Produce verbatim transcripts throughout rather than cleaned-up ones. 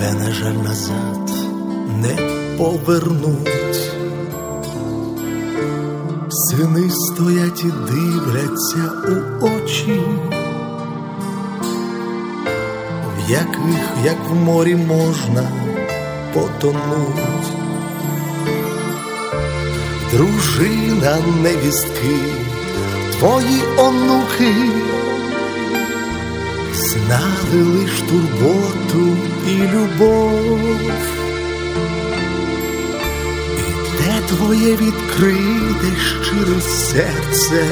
де, на жаль, назад не повернуть. Сини стоять і дивляться у очі, в яких, як в морі, можна потонуть. Дружина, невістки, твої онуки знали лиш турботу і любов. І де твоє відкрите щире серце,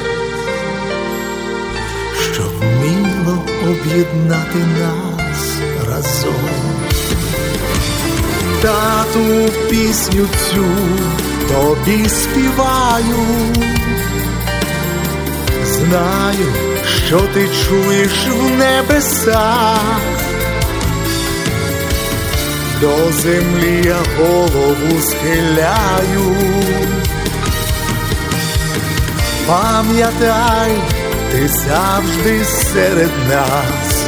що вміло об'єднати нас разом. Тату, пісню цю тобі співаю, знаю, що ти чуєш в небесах. До землі я голову схиляю. Пам'ятай, ти завжди серед нас.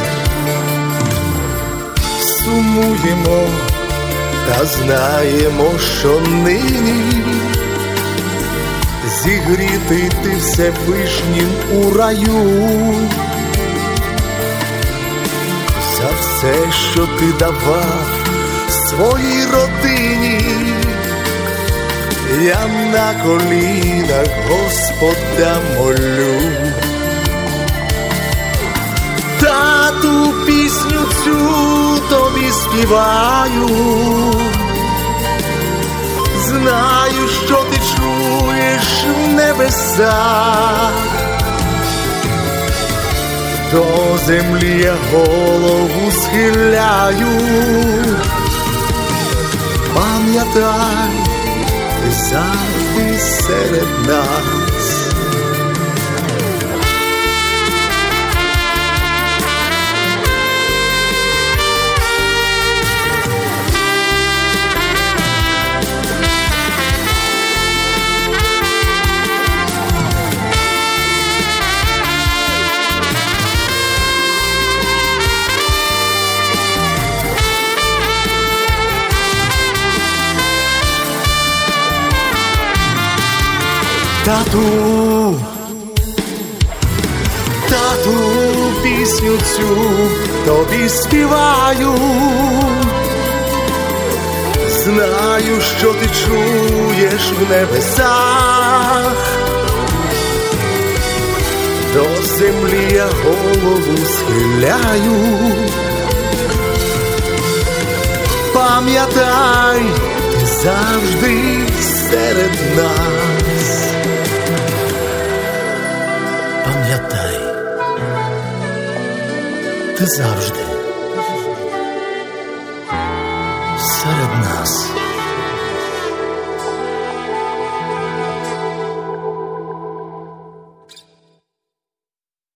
Сумуємо та знаємо, що нині зігрітий ти Всевишнім у раю. За все, що ти давав своїй родині, я на колінах Господа молю. Тату, пісню цю тобі співаю, знаю, що ти чуєш в небесах. До землі я голову схиляю. Пам'ятай, ти завжди серед нас. Тату, тату, пісню цю тобі співаю, знаю, що ти чуєш в небесах. До землі я голову схиляю. Пам'ятай, ти завжди серед нас. Пам'ятай, ти завжди серед нас.